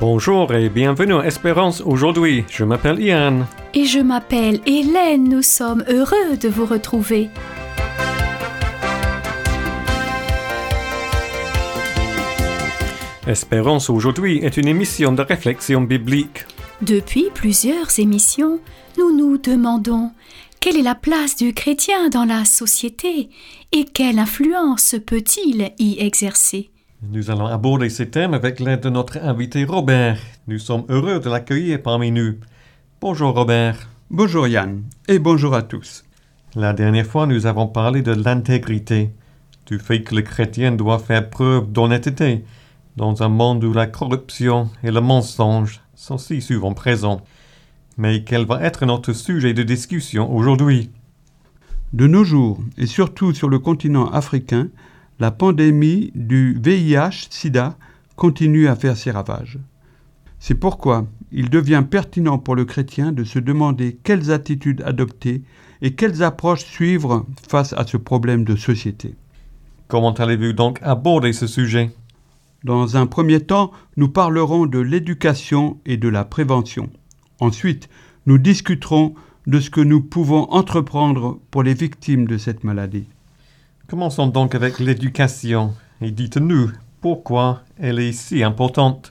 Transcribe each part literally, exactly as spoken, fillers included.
Bonjour et bienvenue à Espérance aujourd'hui. Je m'appelle Ian. Et je m'appelle Hélène. Nous sommes heureux de vous retrouver. Espérance aujourd'hui est une émission de réflexion biblique. Depuis plusieurs émissions, nous nous demandons quelle est la place du chrétien dans la société et quelle influence peut-il y exercer. Nous allons aborder ces thèmes avec l'aide de notre invité Robert. Nous sommes heureux de l'accueillir parmi nous. Bonjour Robert. Bonjour Yann, et bonjour à tous. La dernière fois, nous avons parlé de l'intégrité, du fait que le chrétien doit faire preuve d'honnêteté dans un monde où la corruption et le mensonge sont si souvent présents. Mais quel va être notre sujet de discussion aujourd'hui? De nos jours, et surtout sur le continent africain, la pandémie du V I H sida continue à faire ses ravages. C'est pourquoi il devient pertinent pour le chrétien de se demander quelles attitudes adopter et quelles approches suivre face à ce problème de société. Comment allez-vous donc aborder ce sujet? Dans un premier temps, nous parlerons de l'éducation et de la prévention. Ensuite, nous discuterons de ce que nous pouvons entreprendre pour les victimes de cette maladie. Commençons donc avec l'éducation et dites-nous pourquoi elle est si importante.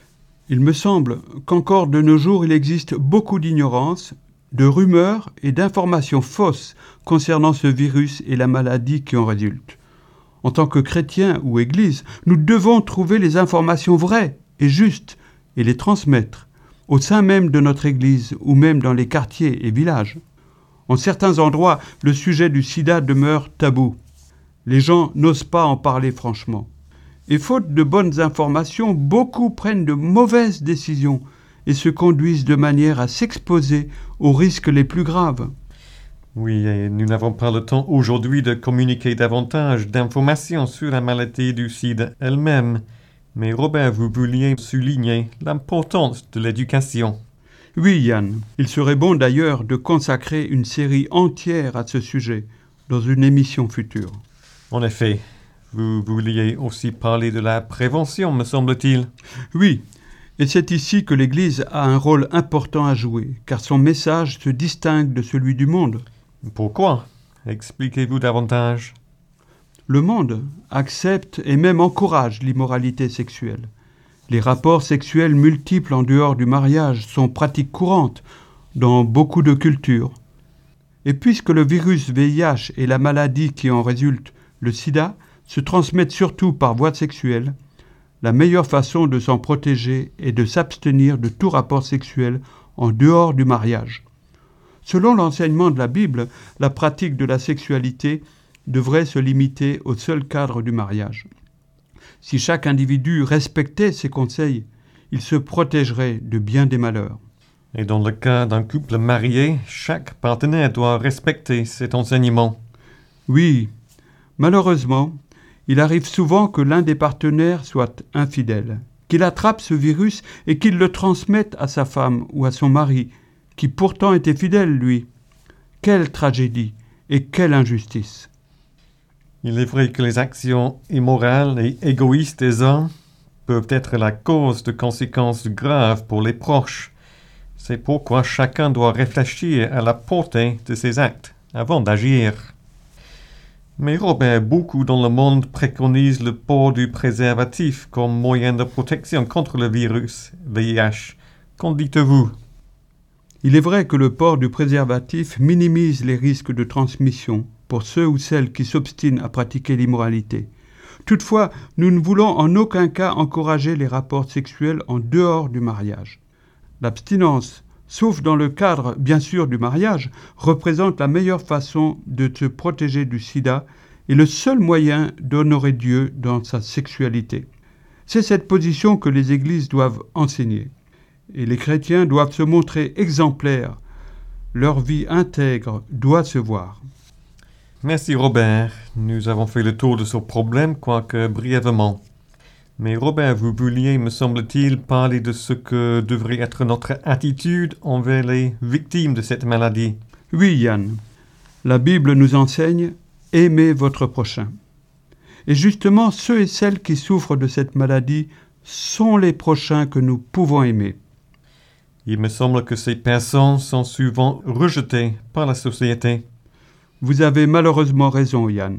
Il me semble qu'encore de nos jours, il existe beaucoup d'ignorance, de rumeurs et d'informations fausses concernant ce virus et la maladie qui en résulte. En tant que chrétiens ou Église, nous devons trouver les informations vraies et justes et les transmettre au sein même de notre Église ou même dans les quartiers et villages. En certains endroits, le sujet du sida demeure tabou. Les gens n'osent pas en parler franchement. Et faute de bonnes informations, beaucoup prennent de mauvaises décisions et se conduisent de manière à s'exposer aux risques les plus graves. Oui, et nous n'avons pas le temps aujourd'hui de communiquer davantage d'informations sur la maladie du sida elle-même. Mais Robert, vous vouliez souligner l'importance de l'éducation. Oui, Yann. Il serait bon d'ailleurs de consacrer une série entière à ce sujet dans une émission future. En effet, vous vouliez aussi parler de la prévention, me semble-t-il. Oui, et c'est ici que l'Église a un rôle important à jouer, car son message se distingue de celui du monde. Pourquoi? Expliquez-vous davantage. Le monde accepte et même encourage l'immoralité sexuelle. Les rapports sexuels multiples en dehors du mariage sont pratiques courantes dans beaucoup de cultures. Et puisque le virus V I H et la maladie qui en résulte, le sida, se transmettent surtout par voie sexuelle, la meilleure façon de s'en protéger est de s'abstenir de tout rapport sexuel en dehors du mariage. Selon l'enseignement de la Bible, la pratique de la sexualité devrait se limiter au seul cadre du mariage. Si chaque individu respectait ces conseils, il se protégerait de bien des malheurs. Et dans le cas d'un couple marié, chaque partenaire doit respecter cet enseignement. Oui. Malheureusement, il arrive souvent que l'un des partenaires soit infidèle, qu'il attrape ce virus et qu'il le transmette à sa femme ou à son mari, qui pourtant était fidèle, lui. Quelle tragédie et quelle injustice! Il est vrai que les actions immorales et égoïstes des hommes peuvent être la cause de conséquences graves pour les proches. C'est pourquoi chacun doit réfléchir à la portée de ses actes avant d'agir. Mais Robert, beaucoup dans le monde préconisent le port du préservatif comme moyen de protection contre le virus V I H. Qu'en dites-vous? Il est vrai que le port du préservatif minimise les risques de transmission pour ceux ou celles qui s'obstinent à pratiquer l'immoralité. Toutefois, nous ne voulons en aucun cas encourager les rapports sexuels en dehors du mariage. L'abstinence, sauf dans le cadre, bien sûr, du mariage, représente la meilleure façon de se protéger du sida et le seul moyen d'honorer Dieu dans sa sexualité. C'est cette position que les églises doivent enseigner. Et les chrétiens doivent se montrer exemplaires. Leur vie intègre doit se voir. Merci Robert. Nous avons fait le tour de ce problème, quoique brièvement. Mais Robert, vous vouliez, me semble-t-il, parler de ce que devrait être notre attitude envers les victimes de cette maladie. Oui, Yann. La Bible nous enseigne « Aimez votre prochain ». Et justement, ceux et celles qui souffrent de cette maladie sont les prochains que nous pouvons aimer. Il me semble que ces personnes sont souvent rejetées par la société. Vous avez malheureusement raison, Yann.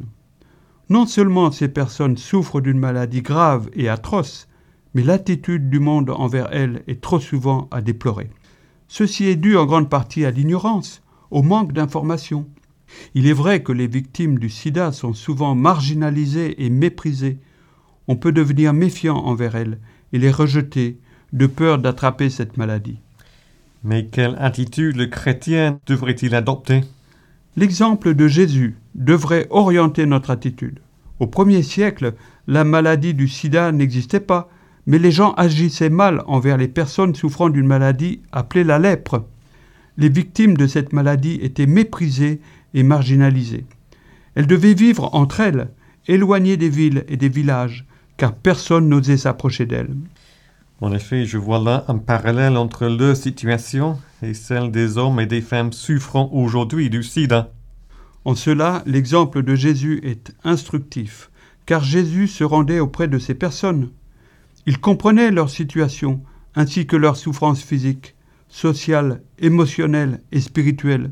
Non seulement ces personnes souffrent d'une maladie grave et atroce, mais l'attitude du monde envers elles est trop souvent à déplorer. Ceci est dû en grande partie à l'ignorance, au manque d'informations. Il est vrai que les victimes du sida sont souvent marginalisées et méprisées. On peut devenir méfiant envers elles et les rejeter de peur d'attraper cette maladie. Mais quelle attitude le chrétien devrait-il adopter? L'exemple de Jésus devrait orienter notre attitude. Au premier siècle, la maladie du sida n'existait pas, mais les gens agissaient mal envers les personnes souffrant d'une maladie appelée la lèpre. Les victimes de cette maladie étaient méprisées et marginalisées. Elles devaient vivre entre elles, éloignées des villes et des villages, car personne n'osait s'approcher d'elles. En effet, je vois là un parallèle entre leur situation et celle des hommes et des femmes souffrant aujourd'hui du sida. En cela, l'exemple de Jésus est instructif, car Jésus se rendait auprès de ces personnes. Il comprenait leur situation, ainsi que leurs souffrances physiques, sociales, émotionnelles et spirituelles.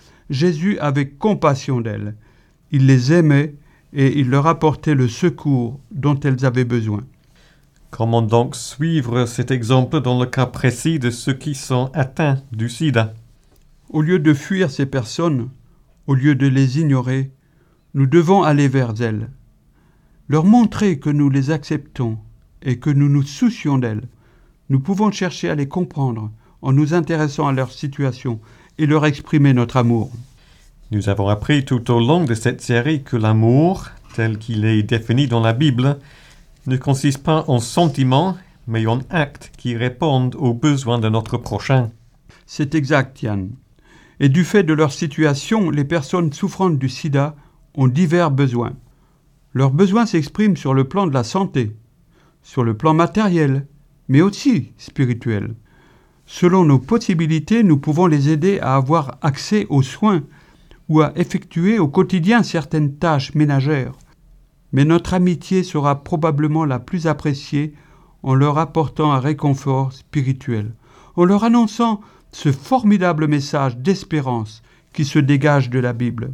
Jésus avait compassion d'elles. Il les aimait et il leur apportait le secours dont elles avaient besoin. Comment donc suivre cet exemple dans le cas précis de ceux qui sont atteints du sida? Au lieu de fuir ces personnes, au lieu de les ignorer, nous devons aller vers elles, leur montrer que nous les acceptons et que nous nous soucions d'elles. Nous pouvons chercher à les comprendre en nous intéressant à leur situation et leur exprimer notre amour. Nous avons appris tout au long de cette série que l'amour, tel qu'il est défini dans la Bible, ne consiste pas en sentiments, mais en actes qui répondent aux besoins de notre prochain. C'est exact, Yann. Et du fait de leur situation, les personnes souffrant du sida ont divers besoins. Leurs besoins s'expriment sur le plan de la santé, sur le plan matériel, mais aussi spirituel. Selon nos possibilités, nous pouvons les aider à avoir accès aux soins ou à effectuer au quotidien certaines tâches ménagères. Mais notre amitié sera probablement la plus appréciée en leur apportant un réconfort spirituel, en leur annonçant ce formidable message d'espérance qui se dégage de la Bible.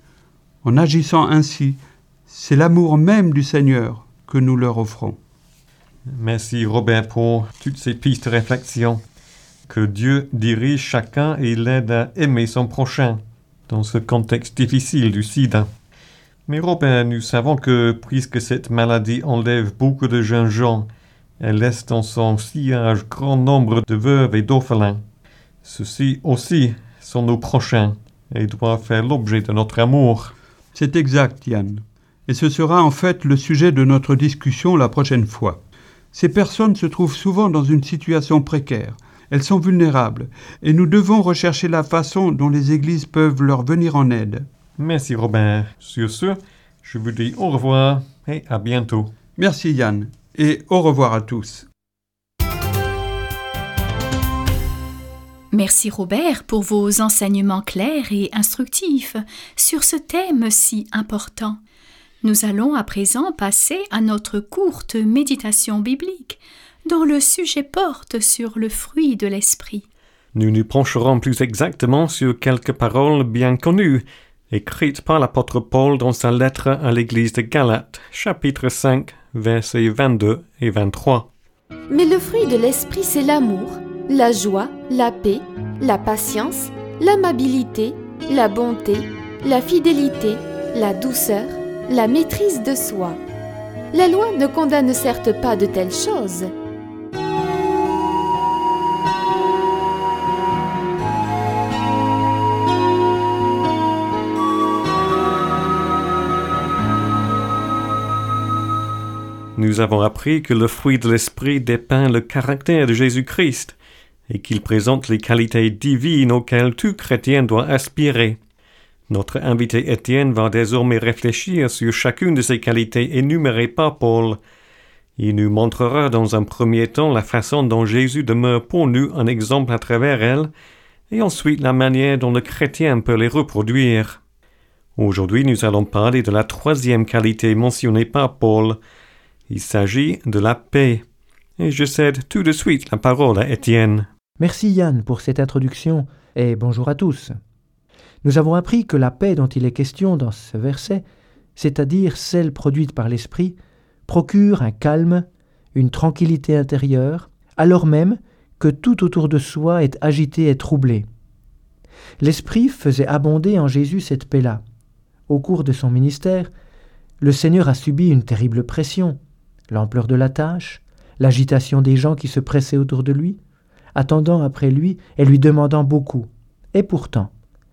En agissant ainsi, c'est l'amour même du Seigneur que nous leur offrons. Merci Robert pour toutes ces pistes de réflexion. Que Dieu dirige chacun et l'aide à aimer son prochain dans ce contexte difficile du sida. Mais Robert, nous savons que puisque cette maladie enlève beaucoup de jeunes gens, elle laisse dans son sillage grand nombre de veuves et d'orphelins. Ceux-ci aussi sont nos prochains et doivent faire l'objet de notre amour. C'est exact, Yann. Et ce sera en fait le sujet de notre discussion la prochaine fois. Ces personnes se trouvent souvent dans une situation précaire. Elles sont vulnérables et nous devons rechercher la façon dont les églises peuvent leur venir en aide. Merci Robert. Sur ce, je vous dis au revoir et à bientôt. Merci Yann et au revoir à tous. Merci Robert pour vos enseignements clairs et instructifs sur ce thème si important. Nous allons à présent passer à notre courte méditation biblique, dont le sujet porte sur le fruit de l'esprit. Nous nous pencherons plus exactement sur quelques paroles bien connues, écrites par l'apôtre Paul dans sa lettre à l'église de Galates, chapitre cinq, versets vingt-deux et vingt-trois. Mais le fruit de l'esprit, c'est l'amour, la joie, la paix, la patience, l'amabilité, la bonté, la fidélité, la douceur, la maîtrise de soi. La loi ne condamne certes pas de telles choses. Nous avons appris que le fruit de l'esprit dépeint le caractère de Jésus-Christ et qu'il présente les qualités divines auxquelles tout chrétien doit aspirer. Notre invité Étienne va désormais réfléchir sur chacune de ces qualités énumérées par Paul. Il nous montrera dans un premier temps la façon dont Jésus demeure pour nous un exemple à travers elles, et ensuite la manière dont le chrétien peut les reproduire. Aujourd'hui, nous allons parler de la troisième qualité mentionnée par Paul. Il s'agit de la paix. Et je cède tout de suite la parole à Étienne. Merci Yann pour cette introduction et bonjour à tous. Nous avons appris que la paix dont il est question dans ce verset, c'est-à-dire celle produite par l'Esprit, procure un calme, une tranquillité intérieure, alors même que tout autour de soi est agité et troublé. L'Esprit faisait abonder en Jésus cette paix-là. Au cours de son ministère, le Seigneur a subi une terrible pression, l'ampleur de la tâche, l'agitation des gens qui se pressaient autour de lui, attendant après lui et lui demandant beaucoup. Et pourtant,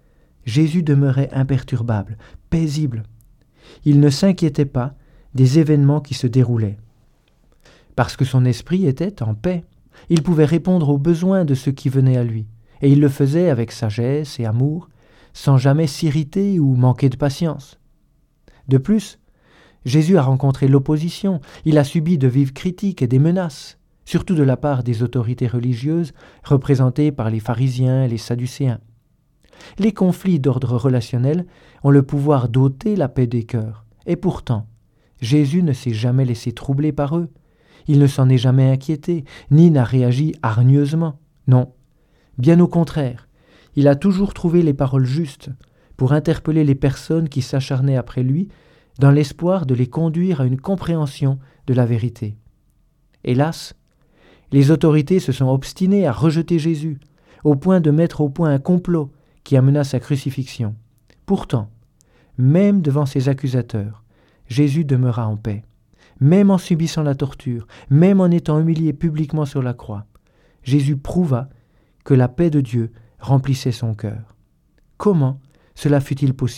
Jésus demeurait imperturbable, paisible. Il ne s'inquiétait pas des événements qui se déroulaient. Parce que son esprit était en paix, il pouvait répondre aux besoins de ceux qui venaient à lui, et il le faisait avec sagesse et amour, sans jamais s'irriter ou manquer de patience. De plus, Jésus a rencontré l'opposition, il a subi de vives critiques et des menaces, surtout de la part des autorités religieuses représentées par les pharisiens et les sadducéens. Les conflits d'ordre relationnel ont le pouvoir d'ôter la paix des cœurs, et pourtant, Jésus ne s'est jamais laissé troubler par eux. Il ne s'en est jamais inquiété, ni n'a réagi hargneusement. Non, bien au contraire, il a toujours trouvé les paroles justes pour interpeller les personnes qui s'acharnaient après lui dans l'espoir de les conduire à une compréhension de la vérité. Hélas, les autorités se sont obstinées à rejeter Jésus, au point de mettre au point un complot qui amena sa crucifixion. Pourtant, même devant ses accusateurs, Jésus demeura en paix. Même en subissant la torture, même en étant humilié publiquement sur la croix, Jésus prouva que la paix de Dieu remplissait son cœur. Comment cela fut-il possible ?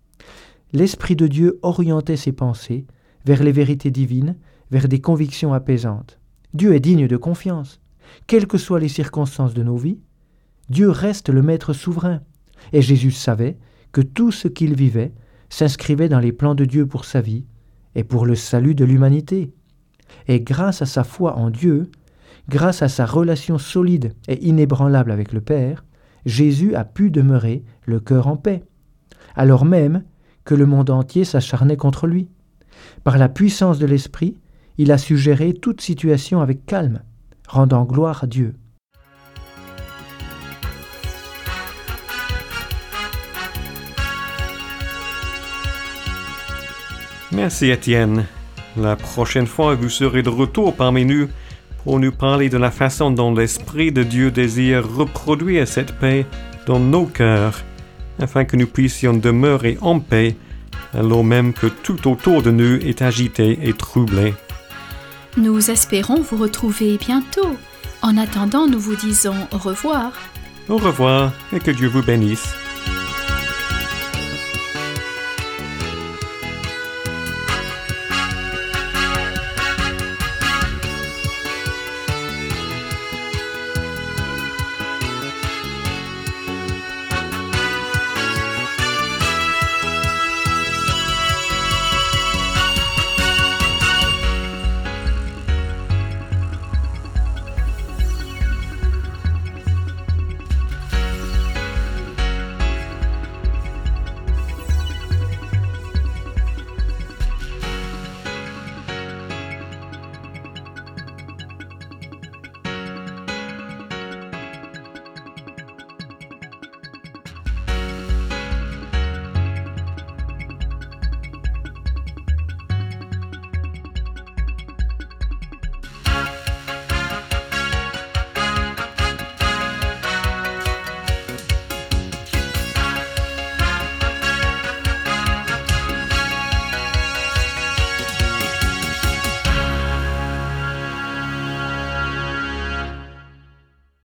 L'Esprit de Dieu orientait ses pensées vers les vérités divines, vers des convictions apaisantes. Dieu est digne de confiance. Quelles que soient les circonstances de nos vies, Dieu reste le maître souverain. Et Jésus savait que tout ce qu'il vivait s'inscrivait dans les plans de Dieu pour sa vie et pour le salut de l'humanité. Et grâce à sa foi en Dieu, grâce à sa relation solide et inébranlable avec le Père, Jésus a pu demeurer le cœur en paix, alors même que le monde entier s'acharnait contre lui. Par la puissance de l'Esprit, il a su gérer toute situation avec calme, rendant gloire à Dieu. Merci Étienne. La prochaine fois, vous serez de retour parmi nous pour nous parler de la façon dont l'Esprit de Dieu désire reproduire cette paix dans nos cœurs, afin que nous puissions demeurer en paix, alors même que tout autour de nous est agité et troublé. Nous espérons vous retrouver bientôt. En attendant, nous vous disons au revoir. Au revoir et que Dieu vous bénisse.